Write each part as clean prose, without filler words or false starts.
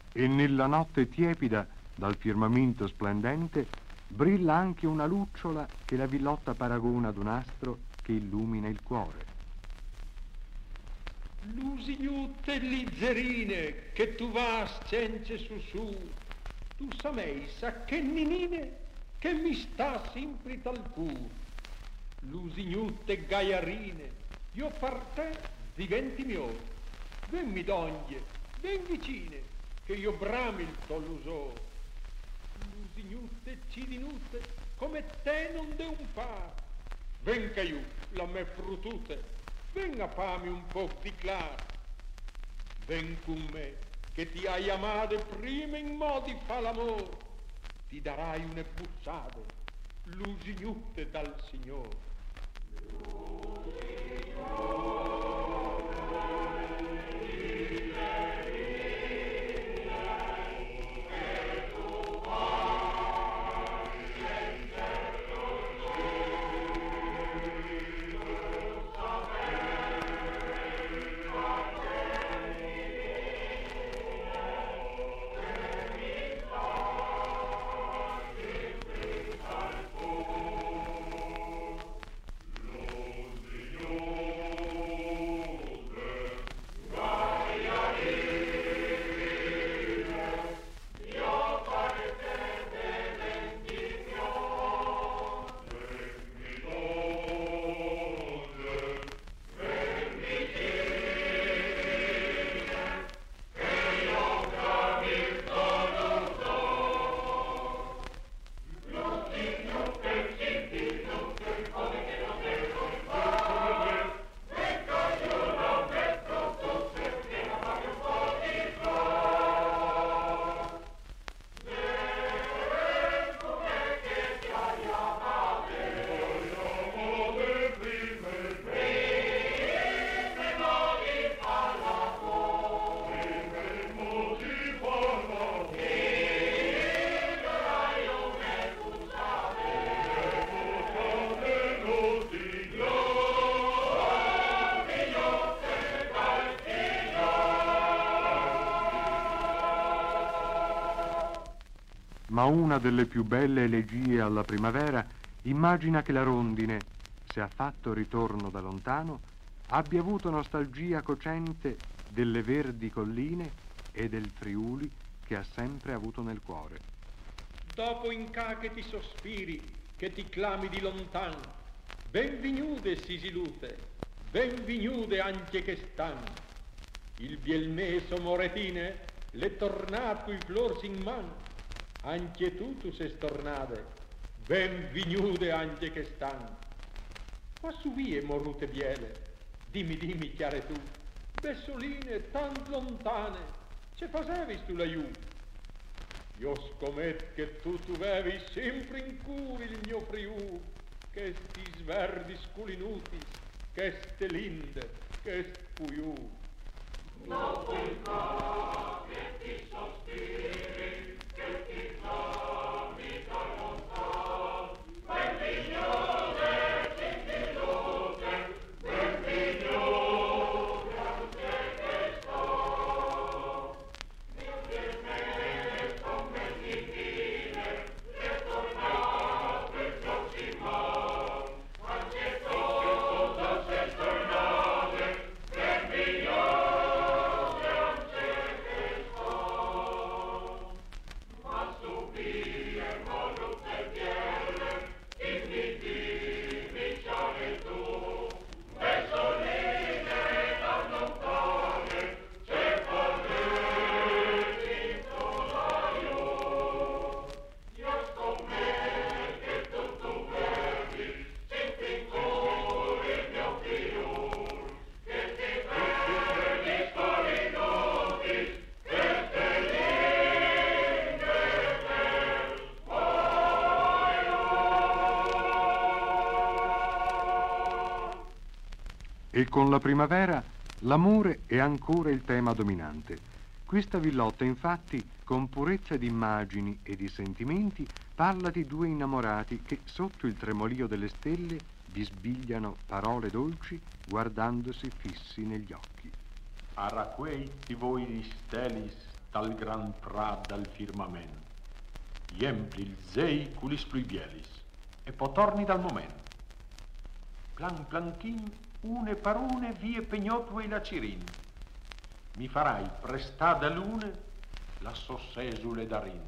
E nella notte tiepida, dal firmamento splendente, brilla anche una lucciola che la villotta paragona ad un astro che illumina il cuore. Lusignute lizzerine, che tu vas cence su, tu samei sa che ninine, che mi sta sempre tal cur. Lusignute gaiarine, io par te diventi mio, ven mi doglie, ven vicine, che io brami il tollusò. Lusignute cidinute, come te non de un par, ven che io la me frutute, ven a fami un po' di clar, ven con me, che ti hai amate prima in modi fa l'amor, ti darai une bussate, lusignute dal Signor. Ma una delle più belle elegie alla primavera immagina che la rondine, se ha fatto ritorno da lontano, abbia avuto nostalgia cocente delle verdi colline e del Friuli che ha sempre avuto nel cuore. Dopo in ca che ti sospiri, che ti clami di lontan, ben vignude sisilute, ben vignude anche che stan. Il bielmeso moretine, le tornato i flors in man, anche tu sei stornade, ben vignude anche che stan. Ma su vie morrute biele, dimmi chiare tu, bessoline tant lontane, ce fasevis tu laiù? Io scommet che tu vevi sempre in curi il mio Friù, che sti sverdi sculinutis, che ste linde, che spuiù. Dopo il ca che ti sospiri, che ti clami da lontan, ben vignude, cincilute, ben vignude anche che sta. Mio Dio come divine, le tornato il prossimo, anche tu sei tornate, ben vignude anche che sta. Ma subire volute bielle, dimmi chiare tu, bessoline da lontane, c'è parreti solaio. Io scommetto che tu bevi, sempre in cuore il mio figlio, che ti vedi storinuti, che te linde del cuoio. E con la primavera l'amore è ancora il tema dominante. Questa villotta, infatti, con purezza di immagini e di sentimenti, parla di due innamorati che, sotto il tremolio delle stelle, bisbigliano parole dolci guardandosi fissi negli occhi. Araqueiti voi di stelis, dal gran prat dal firmament. I empli il zei culis pluibielis, e potorni dal moment. Plan planchin, une per une, vie pegnotue la cirin. Mi farai prestà da lune la sossesule darin.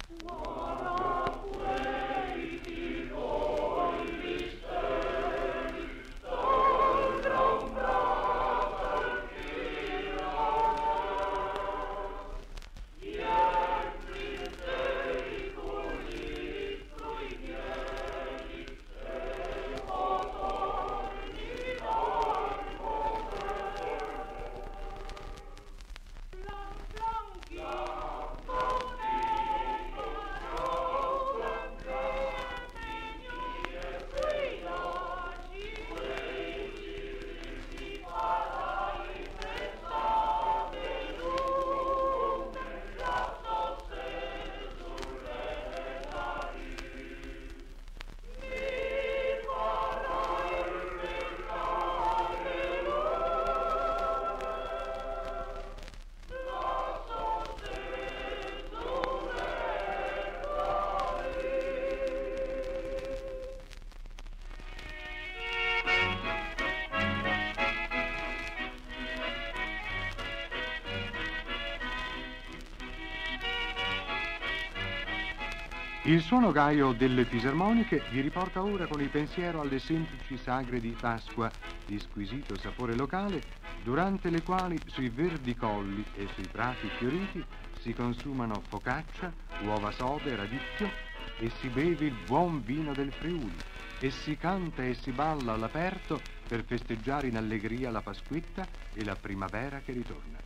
Il suono gaio delle fisarmoniche vi riporta ora con il pensiero alle semplici sagre di Pasqua di squisito sapore locale, durante le quali sui verdi colli e sui prati fioriti si consumano focaccia, uova sode, radicchio e si beve il buon vino del Friuli e si canta e si balla all'aperto per festeggiare in allegria la Pasquetta e la primavera che ritorna.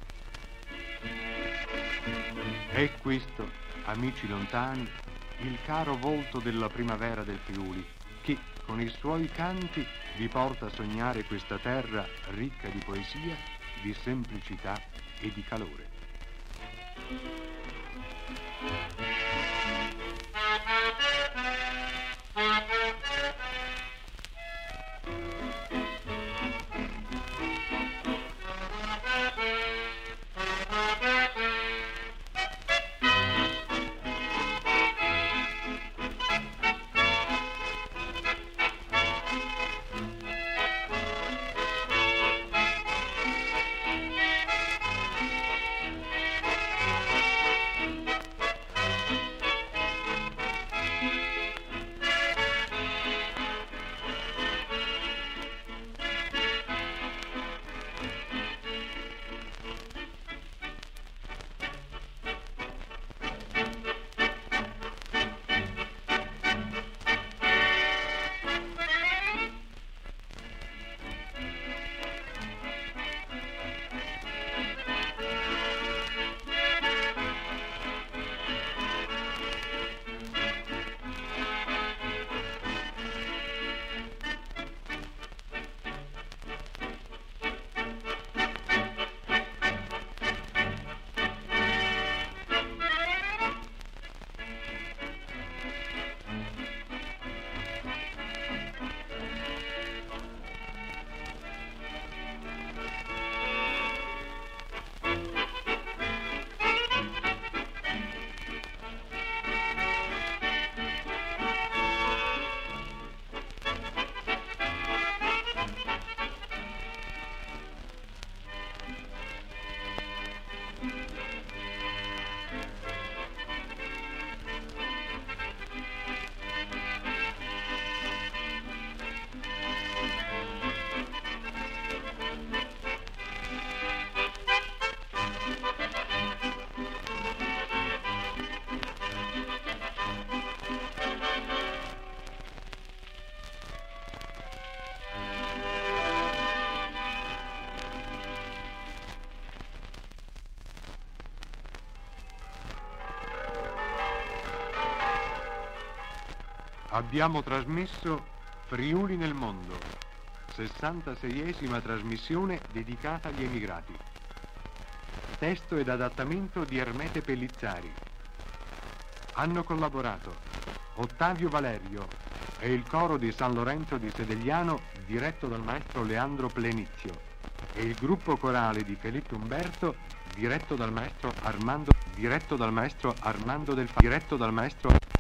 È questo, amici lontani, il caro volto della primavera del Friuli, che con i suoi canti vi porta a sognare questa terra ricca di poesia, di semplicità e di calore. Abbiamo trasmesso Friuli nel mondo, 66esima trasmissione dedicata agli emigrati. Testo ed adattamento di Ermete Pellizzari. Hanno collaborato Ottavio Valerio e il coro di San Lorenzo di Sedegliano diretto dal maestro Leandro Plenizio. e il gruppo corale di Felipe Umberto diretto dal maestro Armando